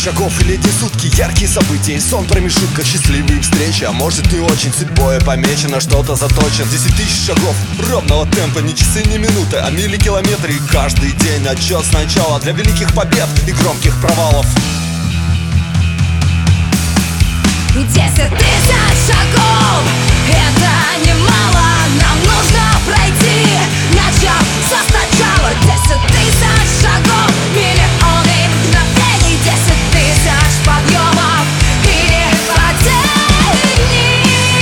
шагов или эти сутки, яркие события и сон промежутка, счастливые встречи. А может, не очень судьбой помечено, что-то заточено. 10 тысяч шагов ровного темпа, ни часы, ни минуты, а мили, километры. И каждый день отчет сначала для великих побед и громких провалов. 10 тысяч шагов — это немало. Нам нужно пройти, начав со сначала. 10 тысяч шагов, миллионы мгновений. 10 тысяч подъемов или падений.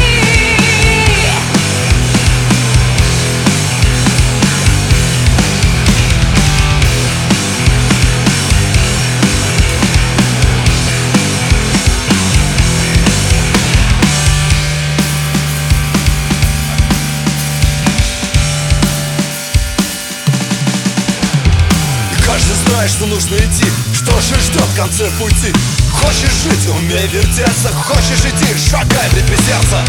Каждый знает, что нужно идти, что же ждет в конце пути. Хочешь жить, умей вертеться, хочешь идти, шагай в ритме сердца.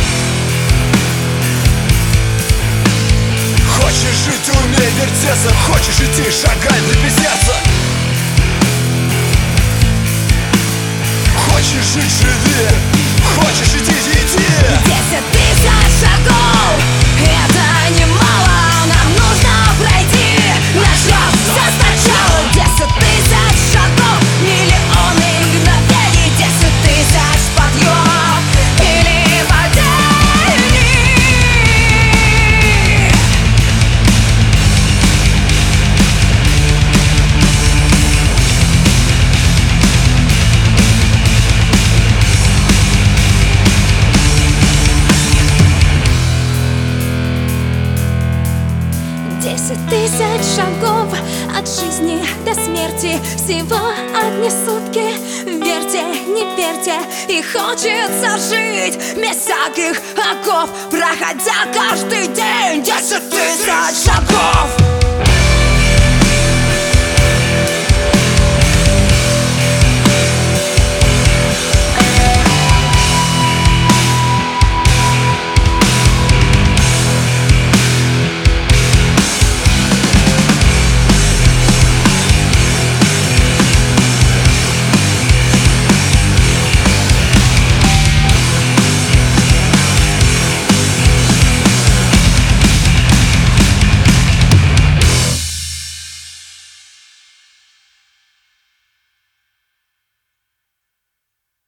Хочешь жить, умей вертеться, хочешь идти, шагай в ритме сердца. Хочешь жить, живи, хочешь идти, иди. 10 тысяч шагов — это немало. Нам нужно пройти, начав со сначала. 10 тысяч шагов, миллионы мгновений. 10 тысяч подъемов или падений. Десять тысяч шагов от жизни до смерти, всего одни сутки. Верьте, не верьте, и хочется жить без всяких оков, проходя каждый день 10 тысяч шагов.